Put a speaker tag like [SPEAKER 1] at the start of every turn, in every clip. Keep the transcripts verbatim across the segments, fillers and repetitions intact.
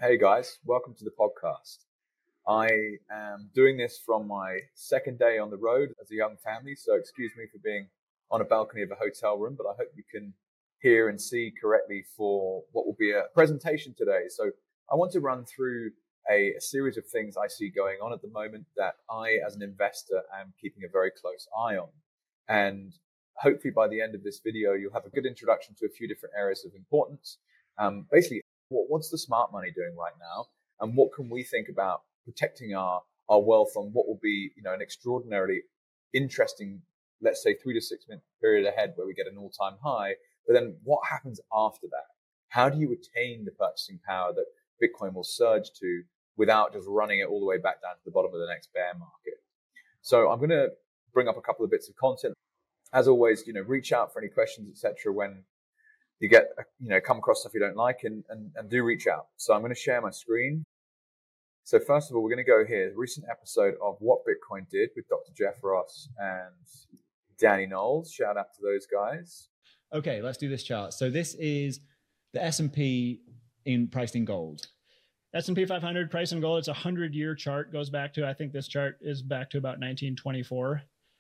[SPEAKER 1] Hey guys, welcome to the podcast. I am doing this from my second day on the road as a young family, so excuse me for being on a balcony of a hotel room, but I hope you can hear and see correctly for what will be a presentation today. So I want to run through a, a series of things I see going on at the moment that I, as an investor, am keeping a very close eye on. And hopefully by the end of this video, you'll have a good introduction to a few different areas of importance. Um, basically, what, what's the smart money doing right now? And what can we think about protecting our, our wealth on what will be, you know, an extraordinarily interesting, let's say three to six month period ahead where we get an all-time high. But then what happens after that? How do you retain the purchasing power that Bitcoin will surge to without just running it all the way back down to the bottom of the next bear market? So I'm going to bring up a couple of bits of content. As always, you know, reach out for any questions, et cetera, when you get, you know, come across stuff you don't like, and, and, and do reach out. So I'm going to share my screen. So first of all, we're going to go here, a recent episode of What Bitcoin Did with Doctor Jeff Ross and Danny Knowles. Shout out to those guys.
[SPEAKER 2] Okay, let's do this chart. So this is the S and P in priced in gold.
[SPEAKER 3] S and P five hundred price in gold. It's a hundred-year chart. Goes back to, I think this chart is back to about nineteen twenty-four.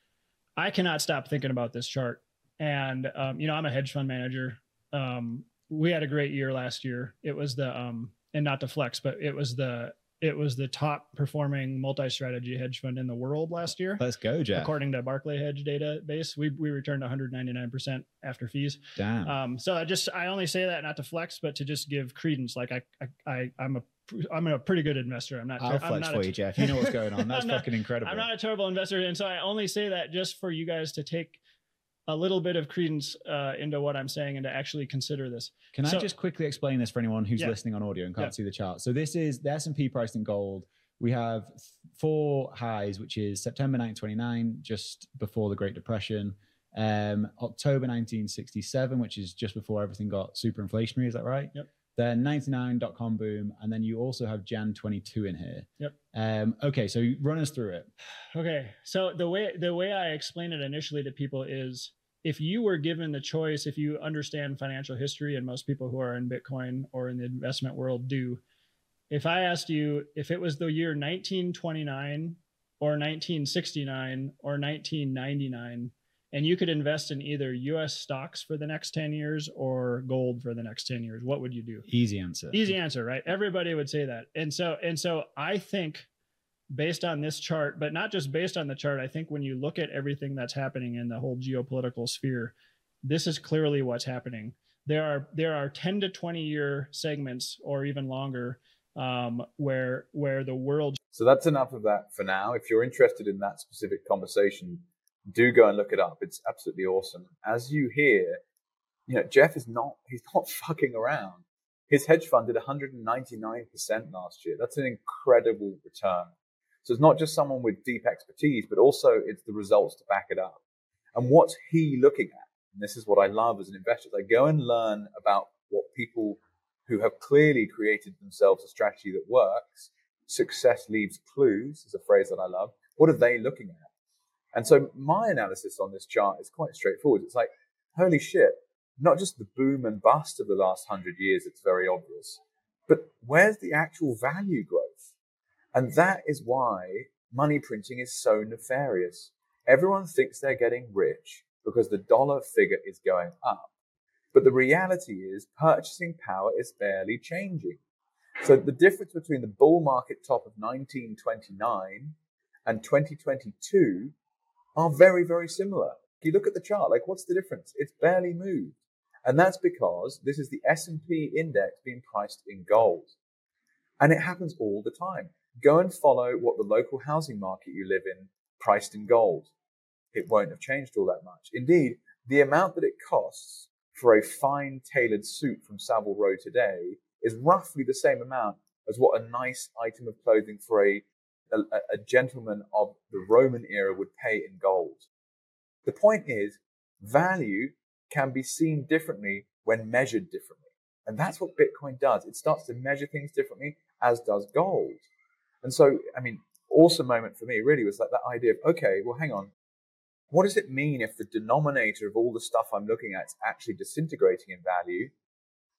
[SPEAKER 3] I cannot stop thinking about this chart. And, um, you know, I'm a hedge fund manager. Um, we had a great year last year. It was the, um, and not to flex, but it was the, it was the top performing multi-strategy hedge fund in the world last year.
[SPEAKER 2] Let's go, Jeff.
[SPEAKER 3] According to Barclay Hedge database, we we returned one hundred ninety-nine percent after fees.
[SPEAKER 2] Damn.
[SPEAKER 3] Um, so I just, I only say that not to flex, but to just give credence. Like I, I, I I'm a, I'm a pretty good investor. I'm not.
[SPEAKER 2] I'll
[SPEAKER 3] I'm
[SPEAKER 2] flex
[SPEAKER 3] not
[SPEAKER 2] for
[SPEAKER 3] a,
[SPEAKER 2] you, Jeff. You know what's going on. That's
[SPEAKER 3] not,
[SPEAKER 2] fucking incredible.
[SPEAKER 3] I'm not a terrible investor, and so I only say that just for you guys to take a little bit of credence uh, into what I'm saying and to actually consider this.
[SPEAKER 2] Can
[SPEAKER 3] so,
[SPEAKER 2] I just quickly explain this for anyone who's
[SPEAKER 3] yeah.
[SPEAKER 2] listening on audio and can't
[SPEAKER 3] yeah.
[SPEAKER 2] see the chart? So this is the S and P priced in gold. We have four highs, which is September nineteen twenty-nine, just before the Great Depression, um, October nineteen sixty-seven, which is just before everything got super inflationary. Is that right?
[SPEAKER 3] Yep.
[SPEAKER 2] Then ninety-nine dot-com boom, and then you also have Jan twenty-two in here.
[SPEAKER 3] Yep.
[SPEAKER 2] Um, okay, so run us through it.
[SPEAKER 3] Okay, so the way the way I explain it initially to people is, if you were given the choice, if you understand financial history, and most people who are in Bitcoin or in the investment world do, if I asked you if it was the year nineteen twenty-nine or nineteen sixty-nine or nineteen ninety-nine, and you could invest in either U S stocks for the next ten years or gold for the next ten years, what would you do?
[SPEAKER 2] Easy answer.
[SPEAKER 3] Easy answer, right? Everybody would say that. And so, and so I think based on this chart, but not just based on the chart, I think when you look at everything that's happening in the whole geopolitical sphere, this is clearly what's happening. There are, there are ten to twenty year segments or even longer um, where, where the world.
[SPEAKER 1] So that's enough of that for now. If you're interested in that specific conversation, do go and look it up. It's absolutely awesome. As you hear, you know, Jeff is not, he's not fucking around. His hedge fund did one hundred ninety-nine percent last year. That's an incredible return. So it's not just someone with deep expertise, but also it's the results to back it up. And what's he looking at? And this is what I love as an investor. I go and learn about what people who have clearly created themselves a strategy that works. Success leaves clues is a phrase that I love. What are they looking at? And so my analysis on this chart is quite straightforward. It's like, holy shit, not just the boom and bust of the last hundred years, it's very obvious, but where's the actual value growth? And that is why money printing is so nefarious. Everyone thinks they're getting rich because the dollar figure is going up. But the reality is purchasing power is barely changing. So the difference between the bull market top of nineteen twenty-nine and twenty twenty-two are very, very similar. If you look at the chart, like what's the difference? It's barely moved. And that's because this is the S and P index being priced in gold. And it happens all the time. Go and follow what the local housing market you live in priced in gold. It won't have changed all that much. Indeed, the amount that it costs for a fine tailored suit from Savile Row today is roughly the same amount as what a nice item of clothing for a A, a gentleman of the Roman era would pay in gold. The point is, value can be seen differently when measured differently. And that's what Bitcoin does. It starts to measure things differently, as does gold. And so, I mean, awesome moment for me really was like that idea of, okay, well, hang on. What does it mean if the denominator of all the stuff I'm looking at is actually disintegrating in value?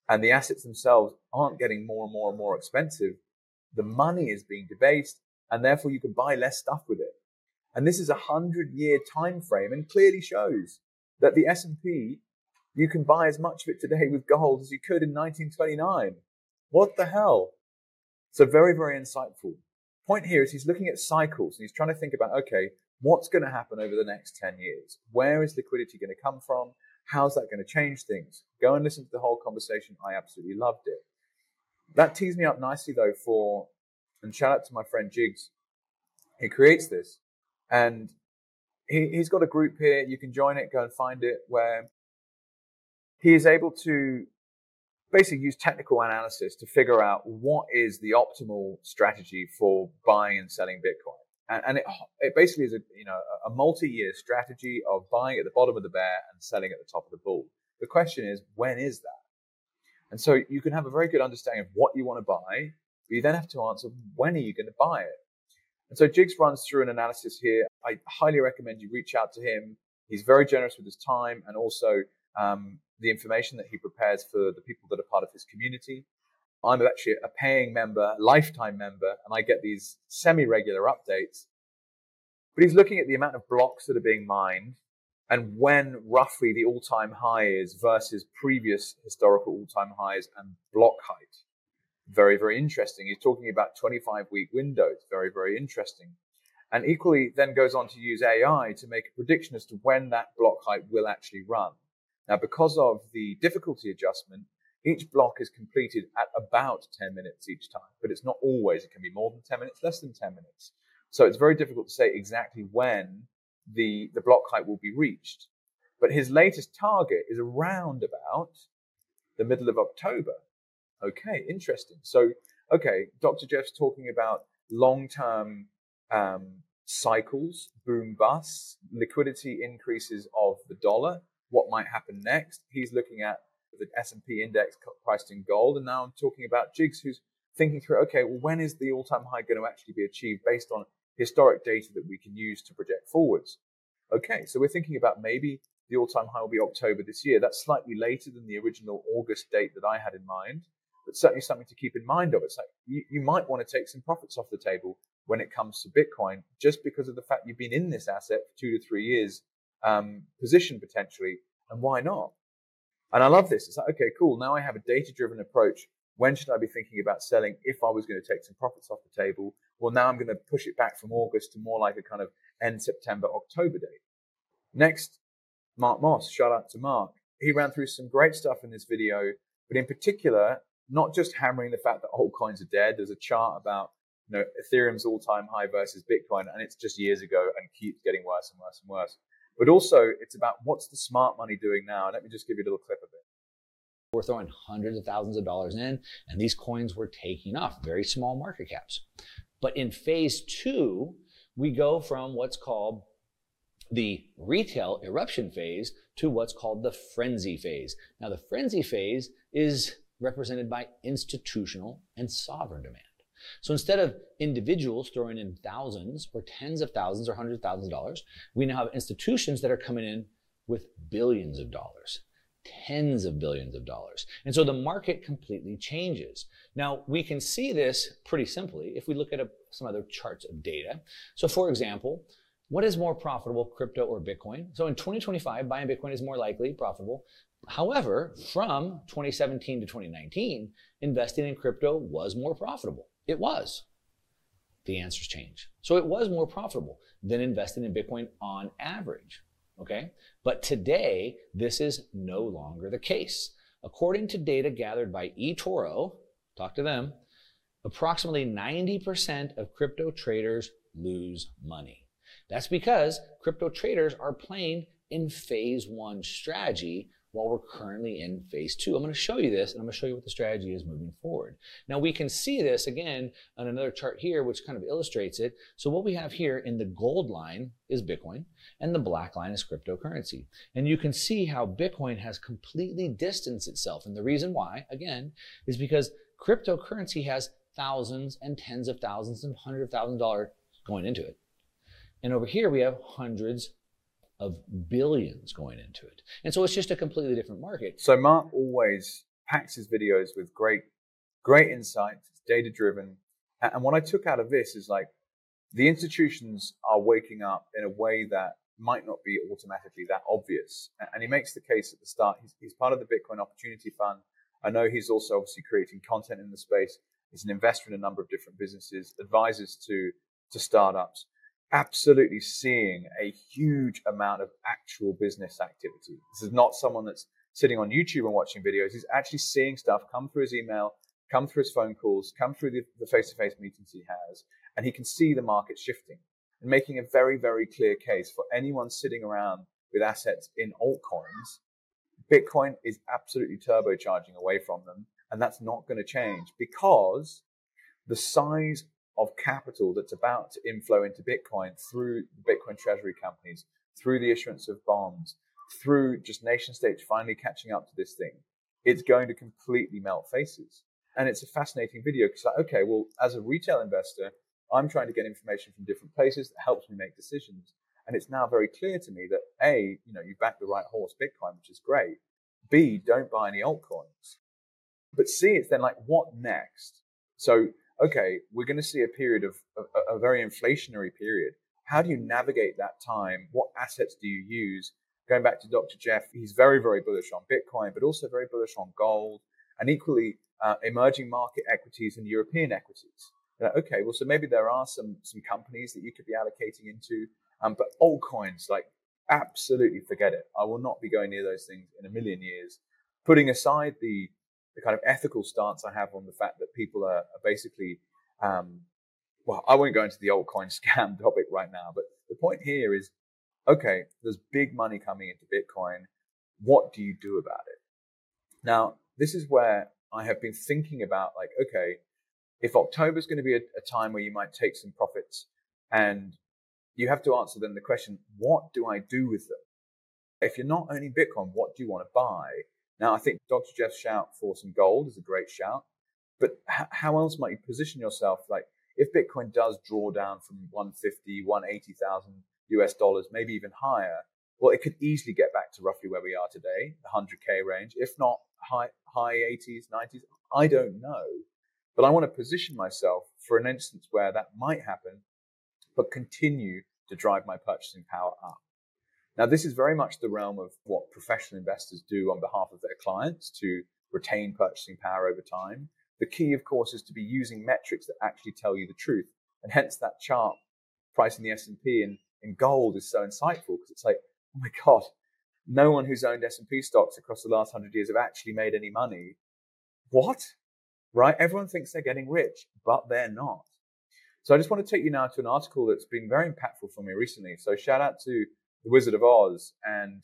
[SPEAKER 1] and the assets themselves aren't getting more and more and more expensive, the money is being debased, and therefore you can buy less stuff with it. And this is a hundred-year time frame, and clearly shows that the S and P, you can buy as much of it today with gold as you could in nineteen twenty-nine. What the hell? So very, very insightful. Point here is he's looking at cycles, and he's trying to think about, okay, what's going to happen over the next ten years? Where is liquidity going to come from? How's that going to change things? Go and listen to the whole conversation. I absolutely loved it. That tees me up nicely, though, for, and shout out to my friend Jigs. He creates this, and he, he's got a group here. You can join it, go and find it, where he is able to basically use technical analysis to figure out what is the optimal strategy for buying and selling Bitcoin. And, and it, it basically is a, you know, a multi-year strategy of buying at the bottom of the bear and selling at the top of the bull. The question is, when is that? And so you can have a very good understanding of what you want to buy, but you then have to answer, when are you going to buy it? And so Jigs runs through an analysis here. I highly recommend you reach out to him. He's very generous with his time, and also um, the information that he prepares for the people that are part of his community. I'm actually a paying member, lifetime member, and I get these semi-regular updates. But he's looking at the amount of blocks that are being mined and when roughly the all-time high is versus previous historical all-time highs and block height. Very, very interesting. He's talking about twenty-five week windows. Very, very interesting. And equally then goes on to use A I to make a prediction as to when that block height will actually run. Now, because of the difficulty adjustment, each block is completed at about ten minutes each time, but it's not always. It can be more than ten minutes, less than ten minutes. So it's very difficult to say exactly when the, the block height will be reached. But his latest target is around about the middle of October. Okay, interesting. So, okay, Doctor Jeff's talking about long-term um, cycles, boom busts, liquidity increases of the dollar, what might happen next. He's looking at the S and P index priced in gold. And now I'm talking about Jigs, who's thinking through, okay, well, when is the all-time high going to actually be achieved based on historic data that we can use to project forwards? Okay, so we're thinking about maybe the all-time high will be October this year. That's slightly later than the original August date that I had in mind, but certainly something to keep in mind of. It's like you, you might want to take some profits off the table when it comes to Bitcoin, just because of the fact you've been in this asset for two to three years, um, position potentially, and why not? And I love this. It's like, okay, cool. Now I have a data-driven approach. When should I be thinking about selling if I was going to take some profits off the table? Well, now I'm going to push it back from August to more like a kind of end September, October date. Next, Mark Moss. Shout out to Mark. He ran through some great stuff in this video, but in particular, not just hammering the fact that altcoins are dead. There's a chart about, you know, Ethereum's all-time high versus Bitcoin, and it's just years ago and keeps getting worse and worse and worse. But also, it's about what's the smart money doing now. Let me just give you a little clip of it.
[SPEAKER 4] We're throwing hundreds of thousands of dollars in, and these coins were taking off, very small market caps. But in phase two, we go from what's called the retail eruption phase to what's called the frenzy phase. Now, the frenzy phase is represented by institutional and sovereign demand. So instead of individuals throwing in thousands or tens of thousands or hundreds of thousands of dollars, we now have institutions that are coming in with billions of dollars, tens of billions of dollars. And so the market completely changes. Now, we can see this pretty simply if we look at a, some other charts of data. So for example, what is more profitable, crypto or Bitcoin? So in twenty twenty-five, buying Bitcoin is more likely profitable. However, from twenty seventeen to twenty nineteen, investing in crypto was more profitable. It was. The answers change. So it was more profitable than investing in Bitcoin on average. Okay? But today, this is no longer the case. According to data gathered by eToro, talk to them, approximately ninety percent of crypto traders lose money. That's because crypto traders are playing in phase one strategy while we're currently in phase two. I'm going to show you this, and I'm going to show you what the strategy is moving forward. Now, we can see this again on another chart here, which kind of illustrates it. So what we have here in the gold line is Bitcoin, and the black line is cryptocurrency. And you can see how Bitcoin has completely distanced itself. And the reason why, again, is because cryptocurrency has thousands and tens of thousands and hundreds of thousands of dollars going into it. And over here, we have hundreds of billions going into it. And so it's just a completely different market.
[SPEAKER 1] So Mark always packs his videos with great, great insights. It's data driven. And what I took out of this is like the institutions are waking up in a way that might not be automatically that obvious. And he makes the case at the start. He's, he's part of the Bitcoin Opportunity Fund. I know he's also obviously creating content in the space. He's an investor in a number of different businesses, advisors to, to startups, absolutely seeing a huge amount of actual business activity. This is not someone that's sitting on YouTube and watching videos. He's actually seeing stuff come through his email, come through his phone calls, come through the, the face-to-face meetings he has, and he can see the market shifting and making a very, very clear case for anyone sitting around with assets in altcoins. Bitcoin is absolutely turbocharging away from them, and that's not going to change because the size of capital that's about to inflow into Bitcoin through the Bitcoin treasury companies, through the issuance of bonds, through just nation states finally catching up to this thing, it's going to completely melt faces. And it's a fascinating video because, like, okay, well, as a retail investor, I'm trying to get information from different places that helps me make decisions. And it's now very clear to me that A, you know, you back the right horse, Bitcoin, which is great. B, don't buy any altcoins. But C, it's then like, what next? So, okay, we're going to see a period of a, a very inflationary period. How do you navigate that time? What assets do you use? Going back to Doctor Jeff, he's very, very bullish on Bitcoin, but also very bullish on gold and equally uh, emerging market equities and European equities. Like, okay, well, so maybe there are some some companies that you could be allocating into, um, but altcoins, like, absolutely forget it. I will not be going near those things in a million years. Putting aside the the kind of ethical stance I have on the fact that people are, are basically, um, well, I won't go into the altcoin scam topic right now, but the point here is, okay, there's big money coming into Bitcoin. What do you do about it? Now, this is where I have been thinking about, like, okay, if October is going to be a, a time where you might take some profits, and you have to answer then the question, what do I do with them? If you're not owning Bitcoin, what do you want to buy? Now, I think Doctor Jeff's shout for some gold is a great shout, but h- how else might you position yourself? Like, if Bitcoin does draw down from one fifty, one eighty thousand U S dollars, maybe even higher, well, it could easily get back to roughly where we are today, the one hundred K range, if not high, high eighties, nineties. I don't know. But I want to position myself for an instance where that might happen, but continue to drive my purchasing power up. Now, this is very much the realm of what professional investors do on behalf of their clients to retain purchasing power over time. The key, of course, is to be using metrics that actually tell you the truth. And hence that chart pricing the S and P in, in gold is so insightful because it's like, oh my God, no one who's owned S and P stocks across the last hundred years have actually made any money. What? Right? Everyone thinks they're getting rich, but they're not. So I just want to take you now to an article that's been very impactful for me recently. So shout out to The Wizard of Oz. And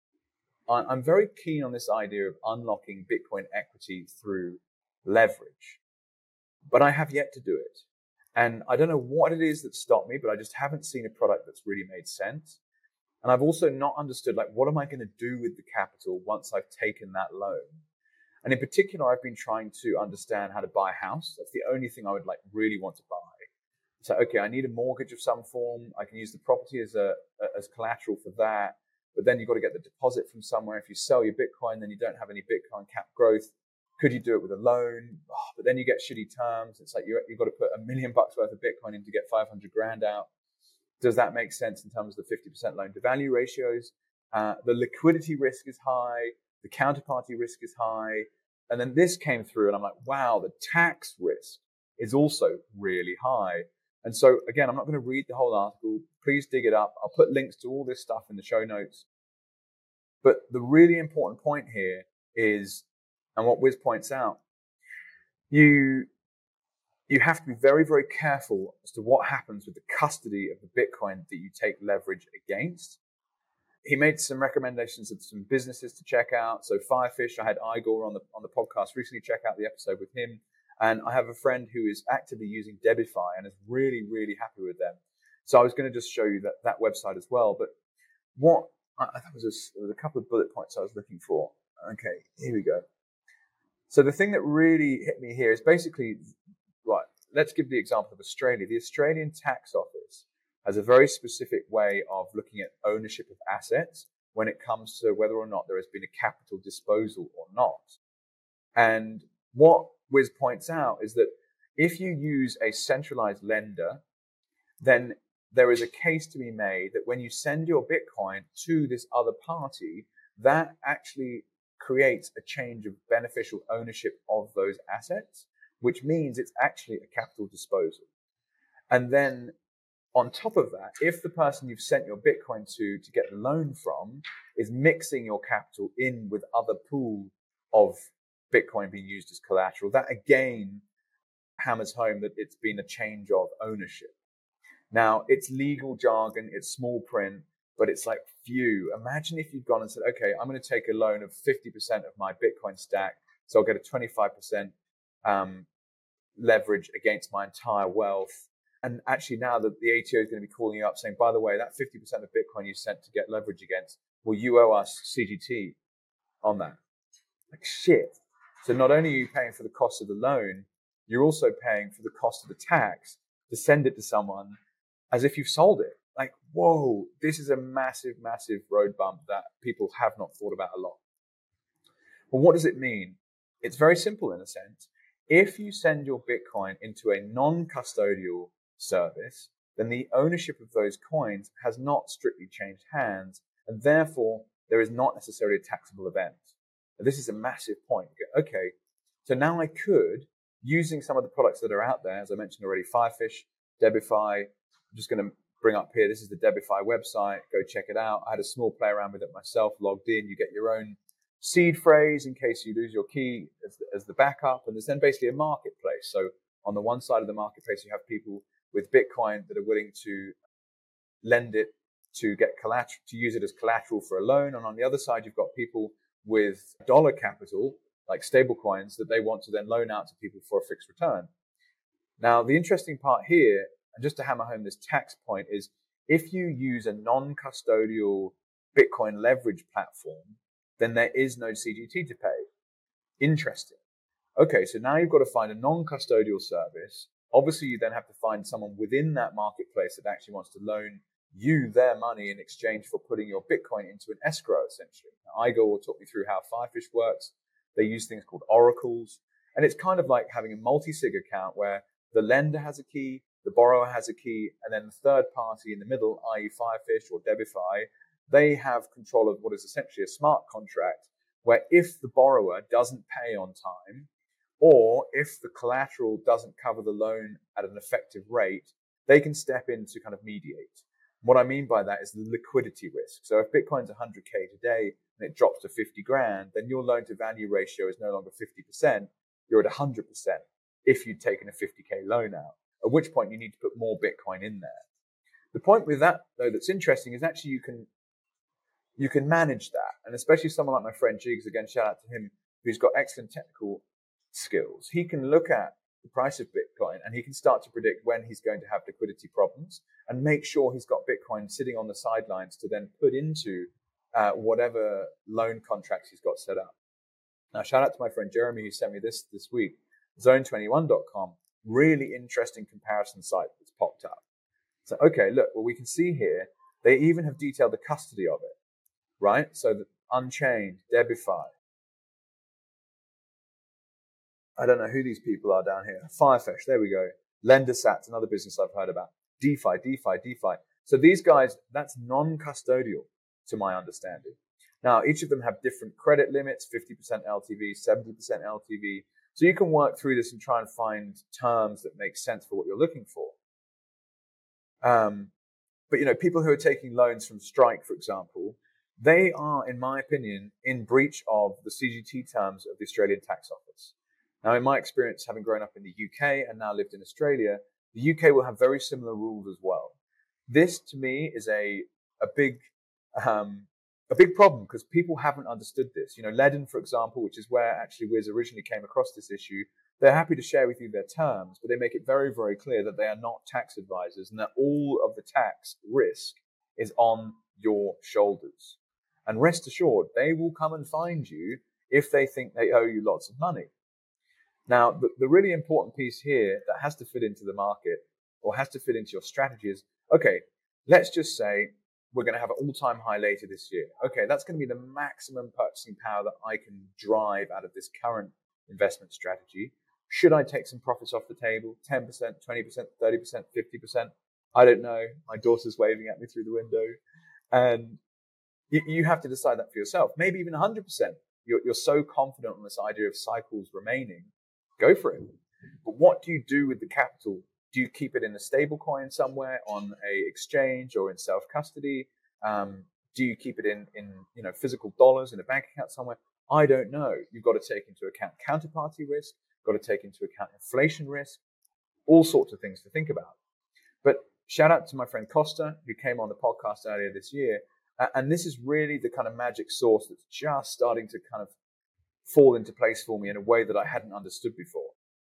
[SPEAKER 1] I'm very keen on this idea of unlocking Bitcoin equity through leverage. But I have yet to do it. And I don't know what it is that stopped me, but I just haven't seen a product that's really made sense. And I've also not understood, like, what am I going to do with the capital once I've taken that loan? And in particular, I've been trying to understand how to buy a house. That's the only thing I would like really want to buy. So, okay, I need a mortgage of some form. I can use the property as a as collateral for that. But then you've got to get the deposit from somewhere. If you sell your Bitcoin, then you don't have any Bitcoin cap growth. Could you do it with a loan? Oh, but then you get shitty terms. It's like you're, you've got to put a million bucks worth of Bitcoin in to get five hundred grand out. Does that make sense in terms of the fifty percent loan to value ratios? Uh, the liquidity risk is high. The counterparty risk is high. And then this came through and I'm like, wow, the tax risk is also really high. And so, again, I'm not going to read the whole article. Please dig it up. I'll put links to all this stuff in the show notes. But the really important point here is, and what Wiz points out, you, you have to be very, very careful as to what happens with the custody of the Bitcoin that you take leverage against. He made some recommendations of some businesses to check out. So Firefish, I had Igor on the on the podcast recently. Check out the episode with him. And I have a friend who is actively using Debify and is really, really happy with them. So I was going to just show you that, that website as well. But what I thought was a, there was a couple of bullet points I was looking for. Okay, here we go. So the thing that really hit me here is basically, right, let's give the example of Australia. The Australian Tax Office has a very specific way of looking at ownership of assets when it comes to whether or not there has been a capital disposal or not. And what Wiz points out is that if you use a centralized lender, then there is a case to be made that when you send your Bitcoin to this other party, that actually creates a change of beneficial ownership of those assets, which means it's actually a capital disposal. And then on top of that, if the person you've sent your Bitcoin to to get the loan from is mixing your capital in with other pool of Bitcoin being used as collateral, that again hammers home that it's been a change of ownership. Now, it's legal jargon, it's small print, but it's like, phew. Imagine if you'd gone and said, okay, I'm going to take a loan of fifty percent of my Bitcoin stack, so I'll get a twenty-five percent um, leverage against my entire wealth. And actually now that the A T O is going to be calling you up saying, by the way, that fifty percent of Bitcoin you sent to get leverage against, well, you owe us C G T on that. Like, shit. So not only are you paying for the cost of the loan, you're also paying for the cost of the tax to send it to someone as if you've sold it. Like, whoa, this is a massive, massive road bump that people have not thought about a lot. Well, what does it mean? It's very simple in a sense. If you send your Bitcoin into a non-custodial service, then the ownership of those coins has not strictly changed hands, and therefore there is not necessarily a taxable event. Now, this is a massive point. Okay, so now I could, using some of the products that are out there, as I mentioned already, Firefish, Debify. I'm just going to bring up here, this is the Debify website. Go check it out. I had a small play around with it myself, logged in. You get your own seed phrase in case you lose your key as the, as the backup. And there's then basically a marketplace. So on the one side of the marketplace, you have people with Bitcoin that are willing to lend it to get collateral, to use it as collateral for a loan. And on the other side, you've got people with dollar capital, like stable coins, that they want to then loan out to people for a fixed return. Now, the interesting part here, and just to hammer home this tax point, is if you use a non-custodial Bitcoin leverage platform, then there is no C G T to pay. Interesting. Okay, so now you've got to find a non-custodial service. Obviously, you then have to find someone within that marketplace that actually wants to loan you their money in exchange for putting your Bitcoin into an escrow, essentially. Now, Igor will talk me through how Firefish works. They use things called oracles. And it's kind of like having a multi-sig account where the lender has a key, the borrower has a key, and then the third party in the middle, that is. Firefish or Debify, they have control of what is essentially a smart contract where if the borrower doesn't pay on time, or if the collateral doesn't cover the loan at an effective rate, they can step in to kind of mediate. What I mean by that is the liquidity risk. So if Bitcoin's one hundred K today and it drops to fifty grand, then your loan to value ratio is no longer fifty percent, you're at one hundred percent if you'd taken a fifty K loan out, at which point you need to put more Bitcoin in there. The point with that, though, that's interesting is actually you can you can manage that. And especially someone like my friend Jigs, again, shout out to him, who's got excellent technical skills. He can look at the price of Bitcoin and he can start to predict when he's going to have liquidity problems and make sure he's got Bitcoin sitting on the sidelines to then put into uh, whatever loan contracts he's got set up. Now, shout out to my friend Jeremy, who sent me this this week, zone twenty-one dot com, really interesting comparison site that's popped up. So, okay, look, well, we can see here, they even have detailed the custody of it, right? So that Unchained, Debify, I don't know who these people are down here. Firefish, there we go. LenderSats, another business I've heard about. DeFi, DeFi, DeFi. So these guys, that's non-custodial to my understanding. Now, each of them have different credit limits, fifty percent L T V, seventy percent L T V. So you can work through this and try and find terms that make sense for what you're looking for. Um, but, you know, people who are taking loans from Strike, for example, they are, in my opinion, in breach of the C G T terms of the Australian Tax Office. Now, in my experience, having grown up in the U K and now lived in Australia, the U K will have very similar rules as well. This, to me, is a a big um, a big problem because people haven't understood this. You know, Ledden, for example, which is where actually Wiz originally came across this issue, they're happy to share with you their terms, but they make it very, very clear that they are not tax advisors and that all of the tax risk is on your shoulders. And rest assured, they will come and find you if they think they owe you lots of money. Now, the, the really important piece here that has to fit into the market or has to fit into your strategy is, okay, let's just say we're going to have an all-time high later this year. Okay, that's going to be the maximum purchasing power that I can drive out of this current investment strategy. Should I take some profits off the table? ten percent, twenty percent, thirty percent, fifty percent? I don't know. My daughter's waving at me through the window. And you, you have to decide that for yourself. Maybe even one hundred percent. You're, you're so confident on this idea of cycles remaining. Go for it. But what do you do with the capital? Do you keep it in a stable coin somewhere on a exchange or in self-custody? Um, do you keep it in, in you know, physical dollars in a bank account somewhere? I don't know. You've got to take into account counterparty risk, got to take into account inflation risk, all sorts of things to think about. But shout out to my friend Costa, who came on the podcast earlier this year. Uh, and this is really the kind of magic sauce that's just starting to kind of fall into place for me in a way that I hadn't understood before.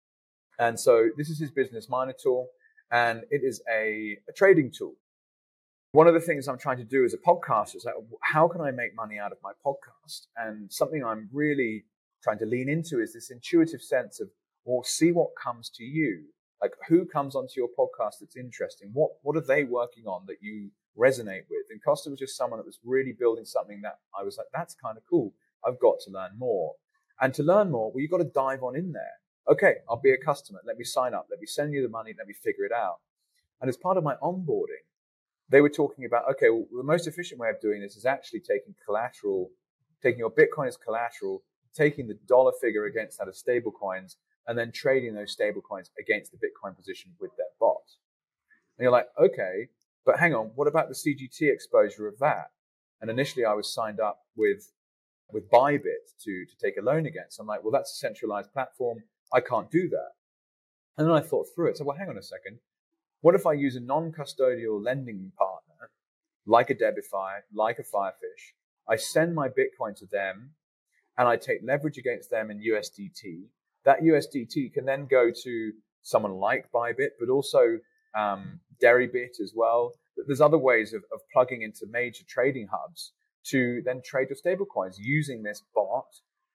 [SPEAKER 1] And so this is his Business Miner tool, and it is a, a trading tool. One of the things I'm trying to do as a podcaster is like, how can I make money out of my podcast? And something I'm really trying to lean into is this intuitive sense of, well, see what comes to you. Like, who comes onto your podcast that's interesting? What what are they working on that you resonate with? And Costa was just someone that was really building something that I was like, that's kind of cool. I've got to learn more. And to learn more, well, you've got to dive on in there. Okay, I'll be a customer. Let me sign up. Let me send you the money. Let me figure it out. And as part of my onboarding, they were talking about, okay, well, the most efficient way of doing this is actually taking collateral, taking your Bitcoin as collateral, taking the dollar figure against that of stable coins, and then trading those stable coins against the Bitcoin position with their bot. And you're like, okay, but hang on, what about the C G T exposure of that? And initially I was signed up with, with Bybit to, to take a loan against. I'm like, well, that's a centralized platform. I can't do that. And then I thought through it. So, well, hang on a second. What if I use a non-custodial lending partner, like a Debify, like a Firefish? I send my Bitcoin to them, and I take leverage against them in U S D T. That U S D T can then go to someone like Bybit, but also um, Deribit as well. There's other ways of, of plugging into major trading hubs to then trade your stablecoins using this bot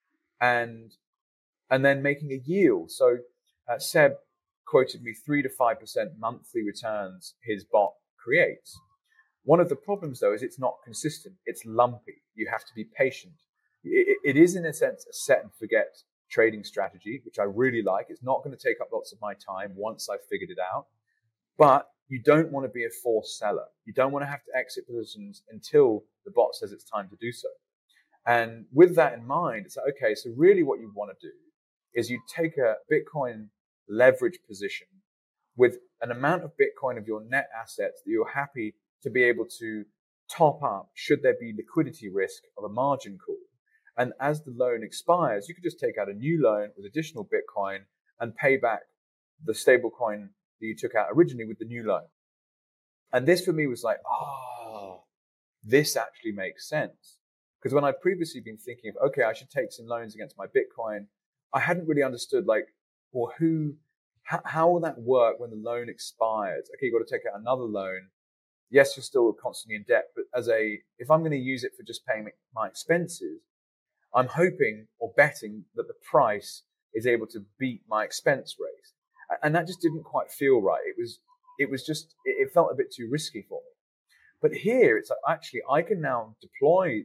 [SPEAKER 1] and and then making a yield. So uh, Seb quoted me three to five percent monthly returns his bot creates. One of the problems, though, is it's not consistent. It's lumpy. You have to be patient. It, it is, in a sense, a set and forget trading strategy, which I really like. It's not going to take up lots of my time once I've figured it out. But you don't want to be a forced seller. You don't want to have to exit positions until the bot says it's time to do so. And with that in mind, it's like, okay, so really what you want to do is you take a Bitcoin leverage position with an amount of Bitcoin of your net assets that you're happy to be able to top up should there be liquidity risk of a margin call. And as the loan expires, you could just take out a new loan with additional Bitcoin and pay back the stable coin that you took out originally with the new loan. And this for me was like, oh, this actually makes sense. Because when I'd previously been thinking of, okay, I should take some loans against my Bitcoin, I hadn't really understood, like, well, who, how, how will that work when the loan expires? Okay, you've got to take out another loan. Yes, you're still constantly in debt, but as a, if I'm going to use it for just paying my expenses, I'm hoping or betting that the price is able to beat my expense rate. And that just didn't quite feel right. It was, it was just, it felt a bit too risky for me. But here it's like, actually, I can now deploy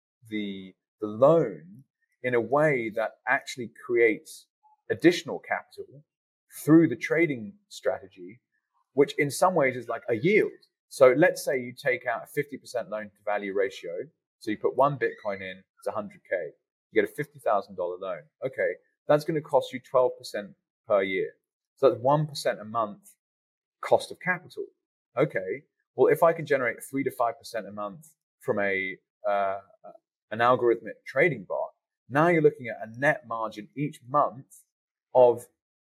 [SPEAKER 1] the, the loan in a way that actually creates additional capital through the trading strategy, which in some ways is like a yield. So let's say you take out a fifty percent loan to value ratio. So you put one Bitcoin in, it's one hundred K. You get a fifty thousand dollars loan. Okay, that's going to cost you twelve percent per year. So that's one percent a month cost of capital. Okay, well, if I can generate three to five percent a month from a uh, an algorithmic trading bot, now you're looking at a net margin each month of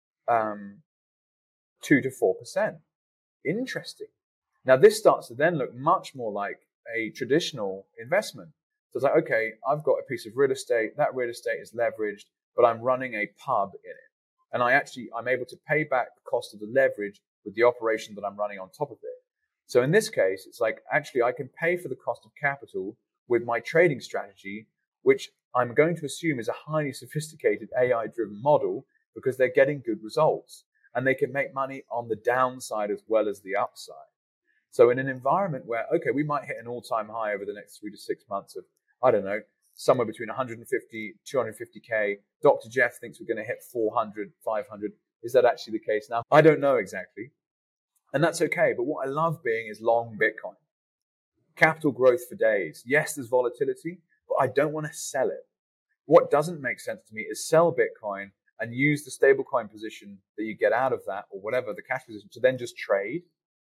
[SPEAKER 1] um, two to four percent. Interesting. Now this starts to then look much more like a traditional investment. So it's like, okay, I've got a piece of real estate. That real estate is leveraged, but I'm running a pub in it. And I actually, I'm able to pay back the cost of the leverage with the operation that I'm running on top of it. So in this case, it's like, actually, I can pay for the cost of capital with my trading strategy, which I'm going to assume is a highly sophisticated A I-driven model because they're getting good results. And they can make money on the downside as well as the upside. So in an environment where, okay, we might hit an all-time high over the next three to six months of, I don't know, somewhere between one hundred fifty, two hundred fifty K. Doctor Jeff thinks we're going to hit four hundred, five hundred. Is that actually the case now? I don't know exactly. And that's okay. But what I love being is long Bitcoin. Capital growth for days. Yes, there's volatility, but I don't want to sell it. What doesn't make sense to me is sell Bitcoin and use the stablecoin position that you get out of that, or whatever, the cash position, to then just trade.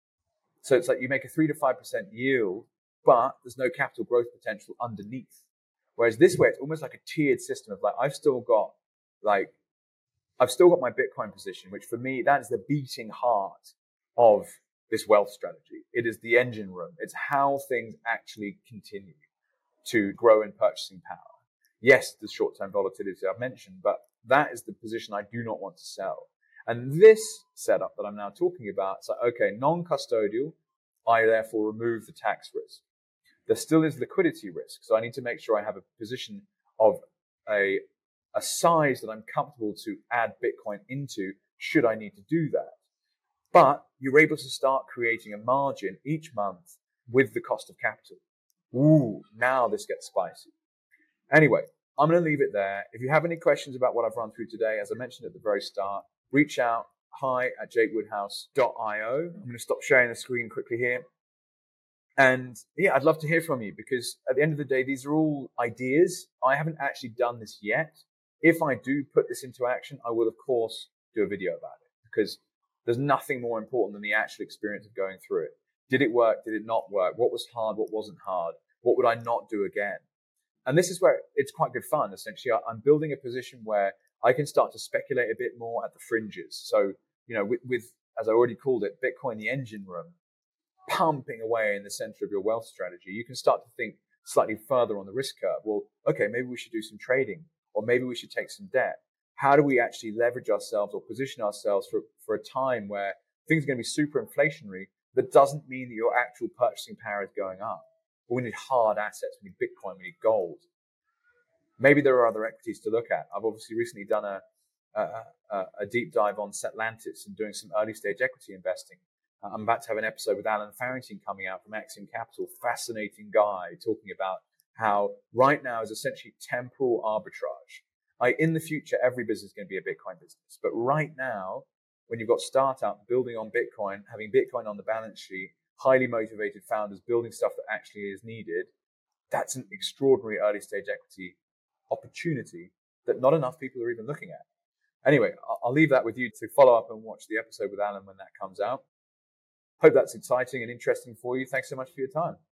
[SPEAKER 1] So it's like you make a three to five percent yield, but there's no capital growth potential underneath. Whereas this way, it's almost like a tiered system of like, I've still got like, I've still got my Bitcoin position, which for me, that is the beating heart of this wealth strategy. It is the engine room. It's how things actually continue to grow in purchasing power. Yes, the short-term volatility I've mentioned, but that is the position I do not want to sell. And this setup that I'm now talking about, it's like, okay, non-custodial, I therefore remove the tax risk. There still is liquidity risk. So I need to make sure I have a position of a, a size that I'm comfortable to add Bitcoin into should I need to do that. But you're able to start creating a margin each month with the cost of capital. Ooh, now this gets spicy. Anyway, I'm going to leave it there. If you have any questions about what I've run through today, as I mentioned at the very start, reach out, hi at jake woodhouse dot io. I'm going to stop sharing the screen quickly here. And yeah, I'd love to hear from you, because at the end of the day, these are all ideas. I haven't actually done this yet. If I do put this into action, I will, of course, do a video about it, because there's nothing more important than the actual experience of going through it. Did it work? Did it not work? What was hard? What wasn't hard? What would I not do again? And this is where it's quite good fun. Essentially, I'm building a position where I can start to speculate a bit more at the fringes. So, you know, with, with as I already called it, Bitcoin, the engine room, pumping away in the center of your wealth strategy, you can start to think slightly further on the risk curve. Well, okay, maybe we should do some trading, or maybe we should take some debt. How do we actually leverage ourselves or position ourselves for, for a time where things are going to be super inflationary? That doesn't mean that your actual purchasing power is going up. But we need hard assets. We need Bitcoin. We need gold. Maybe there are other equities to look at. I've obviously recently done a, a, a deep dive on Setlantis and doing some early stage equity investing. I'm about to have an episode with Alan Farrington coming out from Axiom Capital. Fascinating guy, talking about how right now is essentially temporal arbitrage. I, in the future, every business is going to be a Bitcoin business. But right now, when you've got startup building on Bitcoin, having Bitcoin on the balance sheet, highly motivated founders building stuff that actually is needed, that's an extraordinary early stage equity opportunity that not enough people are even looking at. Anyway, I'll leave that with you to follow up and watch the episode with Alan when that comes out. Hope that's exciting and interesting for you. Thanks so much for your time.